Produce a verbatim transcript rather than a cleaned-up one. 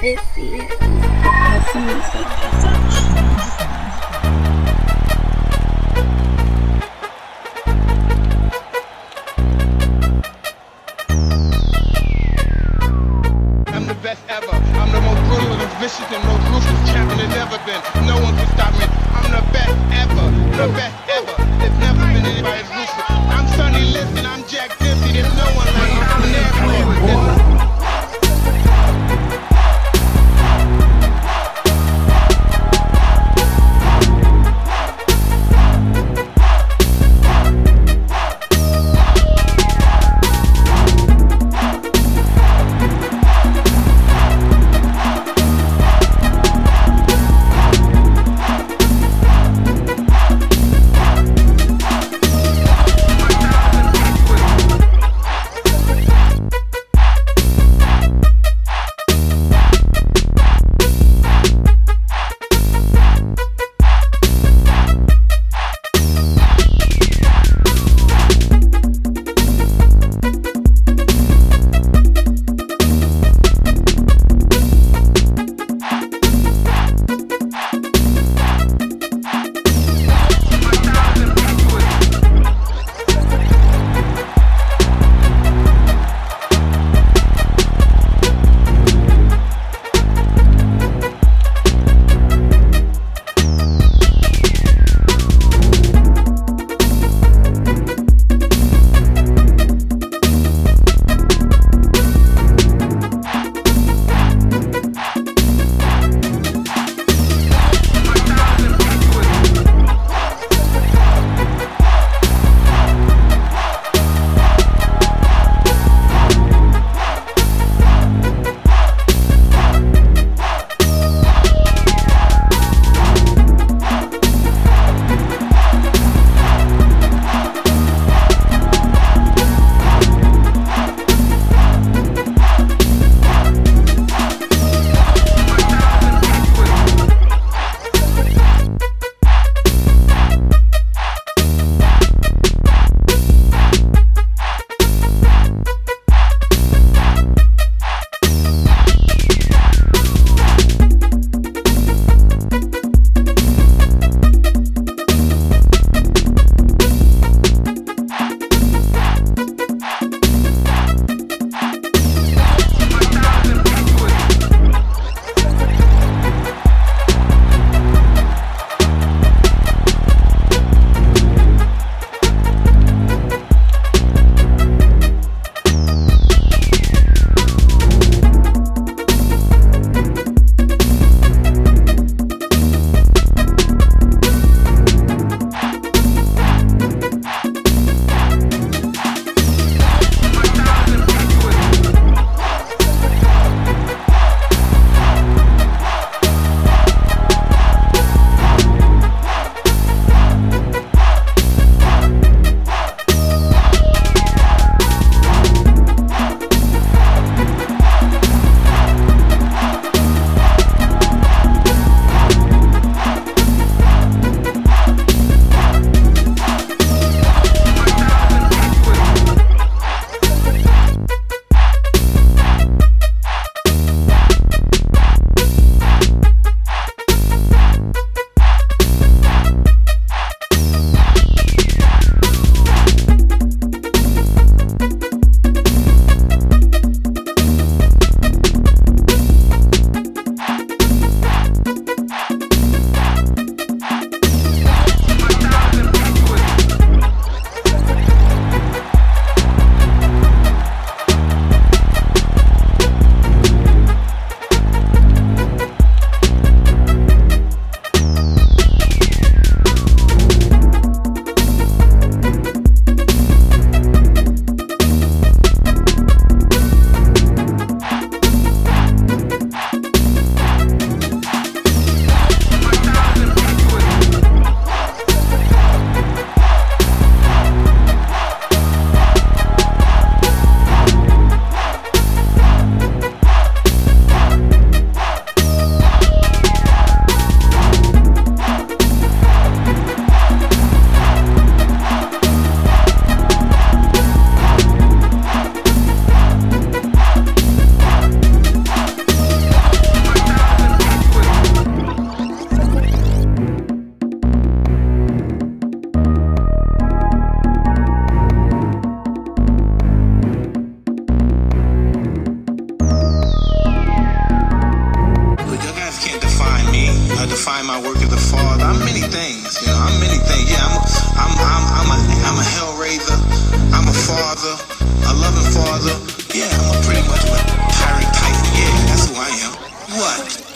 Let's see. Let's see. I'm the best ever. I'm the most brutal and vicious and most ruthless champion there's ever been. No one can stop me. I'm the best ever. The best ever. There's never been anybody as ruthless. I'm Sonny Liston. I'm Jack Dempsey. There's no one like me. I'm there. I define my work as a father. I'm many things, you know. I'm many things. Yeah, I'm, I'm, I'm, I'm a, I'm a hellraiser. I'm a father, a loving father. Yeah, I'm a pretty much a pirate type. Yeah, that's who I am. What?